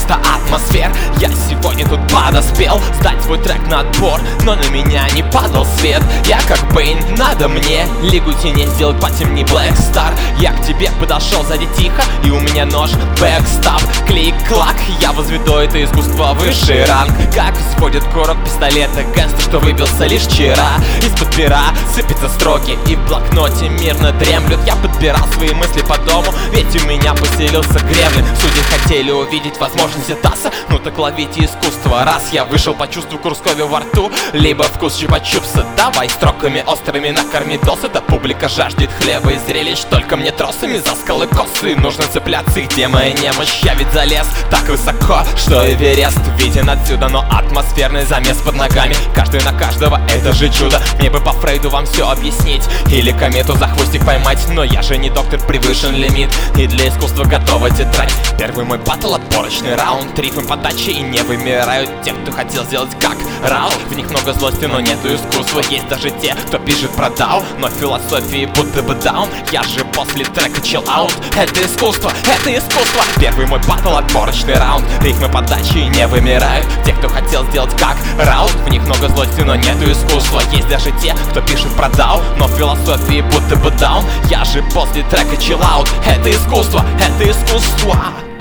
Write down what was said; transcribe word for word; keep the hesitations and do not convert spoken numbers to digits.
вместо атмосфер. Я сегодня тут подоспел сдать свой трек на отбор, но на меня не падал свет. Я как Бэйн, надо мне Лигу теней сделать потемней, Black Star. Я к тебе подошел сзади тихо, и у меня нож бэкстап. Клик-клак, я возведу это искусство в высший ранг. Как исходит курок пистолета гангстер, что выбился лишь вчера. Из-под пера сыпятся строки, и в блокноте мирно дремлют. Я подбирал свои мысли по дому, ведь у меня поселился гремлин. Судьи хотели увидеть возможности таса, ну так ловите искусство. Раз я вышел, почувствую курс крови во рту, либо вкус чупа-чупса. Давай строками острыми накорми досы, да публика жаждет хлеба и зрелищ. Только мне тросами за скалы косы нужно цепляться, и где моя немощь? Я ведь залез так высоко, что Эверест виден отсюда, но атмосферный замес под ногами. Каждый на каждого, это же чудо. Мне бы по Фрейду вам все объяснить, или комету за хвостик поймать, но я же не доктор, превышен лимит, и для искусства готова тетрадь. Первый мой баттл, отборочный раунд, рифм подачи, и не вымирают те, кто хотел сделать как Рау. В них много злости, но нету искусства. Есть даже те, кто пишет про дау, но философии будто бы даун. Я же после трека chill out. Это искусство, это искусство. Первый мой баттл, отборочный раунд, рифмы подачи, и не вымирают те, кто хотел сделать как Рау. В них много злости, но нету искусства. Есть даже те, кто пишет про дау, но философии будто бы даун. Я же после трека chill out. Это искусство, это искусство.